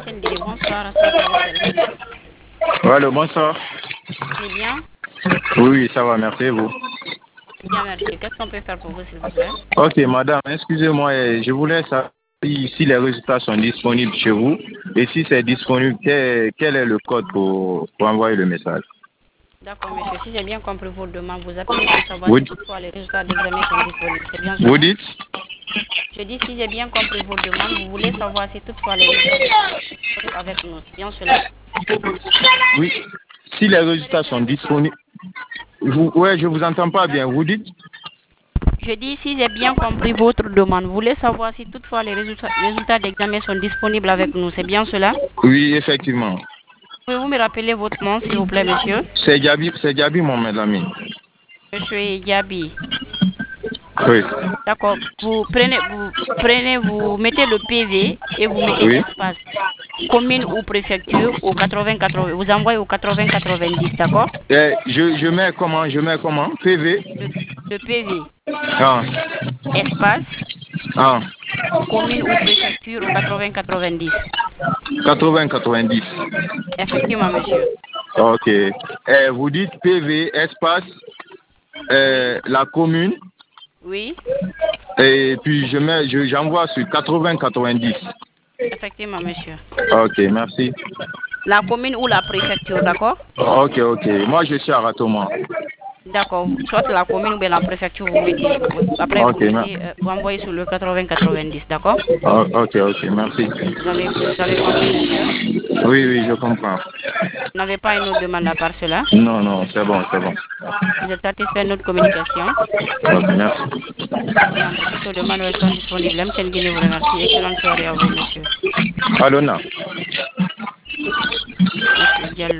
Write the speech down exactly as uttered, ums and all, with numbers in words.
Guinée. Bonsoir, à ce service téléphonique. Allô, bonsoir. Vous allez bien? Oui, oui, ça va, merci, et vous? Bien, merci. Qu'est-ce qu'on peut faire pour vous, s'il vous plaît? Ok, madame, excusez-moi, eh, je voulais savoir si, si les résultats sont disponibles chez vous et si c'est disponible, quel, quel est le code pour, pour envoyer le message? D'accord, monsieur. Si j'ai bien compris votre demande, vous appelez pour savoir Vous, si toutefois les résultats d'examen sont disponibles. C'est bien vous cela? dites? Je dis si j'ai bien compris votre demande, vous voulez savoir si toutefois les résultats d'examen sont disponibles avec nous. C'est bien cela? Oui, si les Vous me résultats sont répétez? disponibles. Vous, ouais, je vous entends pas bien, vous dites? Je dis si j'ai bien compris votre demande, vous voulez savoir si toutefois les résultats, résultats d'examen sont disponibles avec nous. C'est bien cela? Oui, effectivement. Pouvez-vous me rappeler votre nom, s'il vous plaît, monsieur? C'est Gabi, c'est Gabi, mon ami. Monsieur Yabi. Oui. D'accord. Vous prenez, vous prenez, vous mettez le P V et vous mettez Oui. espace commune ou préfecture au quatre-vingts quatre-vingts. Vous envoyez au quatre-vingts quatre-vingt-dix, d'accord? Eh, je, je mets comment? Je mets comment? P V? Le, le P V, Ah. espace Ah. commune ou préfecture au quatre-vingts quatre-vingt-dix. quatre-vingts quatre-vingt-dix. Effectivement, monsieur. Ok. Eh, vous dites P V, espace, Oui, euh, la commune, oui, et puis je mets, je, j'envoie sur quatre-vingts quatre-vingt-dix. effectivement, monsieur. Ok, merci. La commune ou la préfecture, d'accord? Ok, ok. Moi, je suis à Ratoma. D'accord. Soit la commune ou bien la préfecture, vous mettez. Après, vous Ok, ma- mettez, euh, vous envoyez sur le quatre-vingts quatre-vingt-dix, d'accord? oh, ok, ok, merci. Vous avez, vous avez compris, monsieur? Oui, oui, je comprends. Vous n'avez pas une autre demande à part cela? Non, non, c'est bon, c'est bon. Vous êtes satisfait de notre communication? Ok, merci. Bien, pour toutes les demandes sont disponibles. M. Guinée vous remercie. Excellente soirée à vous, monsieur. Allô, na.